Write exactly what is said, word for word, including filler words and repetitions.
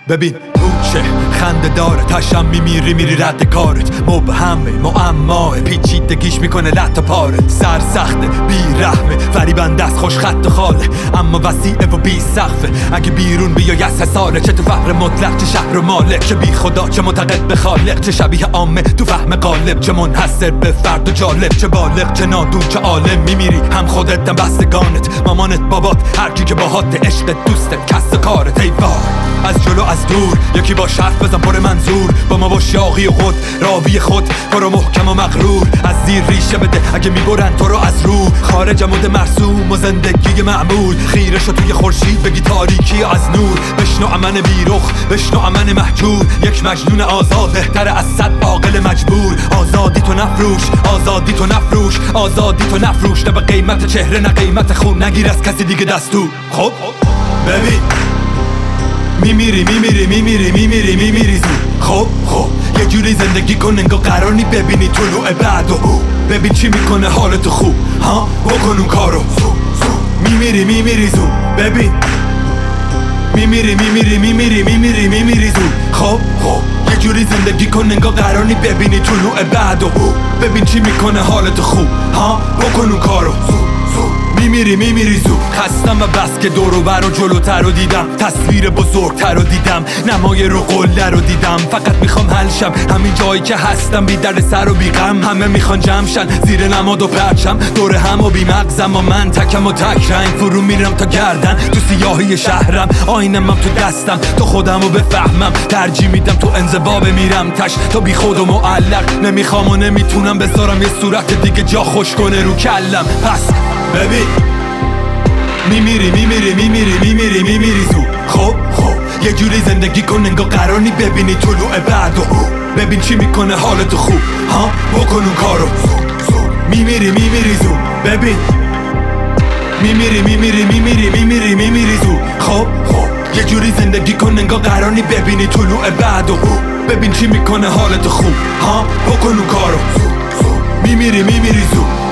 ببین کوچه خنده داره تشم میمیری میری رد کارت مبهمه معماه پیچیدگیش میکنه لط و پارت سر سخته بی رحمه فریبنده است خوش خط و خاله اما وسیعه و بی سقفه اگه بیرون بیای از حساره چه تو فقر مطلق چه شهر و مالک چه بی خدا چه معتقد به خالق چه شبیه عامه تو فهم غالب چه منحصر به فرد و جالب چه بالغ چه نادون چه عالم میمیری هم خودت هم بستگانت مامانت بابات هر کی که باهات عشق دوستت کس و کارت ای وای از جلو از دور یکی با حرف بزن پر منظور با ما با شاقی خود راوی خود برو محکم و مغرور از زیر ریشه بده اگه میبرن تو رو از رو خارج مود مرسوم و زندگی معمول خیره شو توی خورشید بگی تاریکی از نور بشنو امن بیرخ بشنو امن محجور یک مجنون آزاد بهتر از صد عاقل مجبور آزادی تو نفروش آزادی تو نفروش آزادی تو نفروش نه به قیمت چهره نه قیمت خون نگیر از کسی دیگه دستور خب ببین میمیری میمیری میمیری میمیری میمیری زود خب خب یه جوری زندگی کن انگار قرار نی ببینی طلوع بعد و او ببین چی میکنه حالتو خوب ها بکن اون کارو میمیری میمیری زود ببین میمیری میمیری میمیری میمیری میمیری زود خب خب یه جوری زندگی کن انگار قرار نی ببینی طلوع بعد و او ببین چی میکنه حالتو خوب ها بکن اون کارو میمیری میمیری زود خستم و بس که دور و بر و جلوتر رو دیدم تصویر بزرگتر رو دیدم نمای رو قله رو دیدم فقط میخوام حل شم همین جایی که هستم بی درد سر و بی غم همه میخوان جمع شن زیر نماد و پرچم دور هم و بی مغزم و من تکم و تک رنگ فرو میرم تا گردن تو سیاهی شهرم آینم تو دستم تو خودم رو بفهمم ترجیح میدم تو انزوا بمیرم تش تا بی خود و معلق نمیخوام و نمیتونم بذارم یه صورت دیگه جا خوش کنه رو کلم پس ببین میمیری میمیری میمیری میمیری میمیری زود خب خب یه جوری زندگی کن انگار قرار نی ببینی طلوع بعد و ببین چی میکنه حالتو خوب ها بکن اون کارو میمیری میمیری زود ببین میمیری میمیری میمیری میمیری میمیری زود خب خب یه جوری زندگی کن انگار قرار نی ببینی طلوع بعد و ببین چی میکنه حالتو خوب ها بکن اون کارو میمیری میمیری زود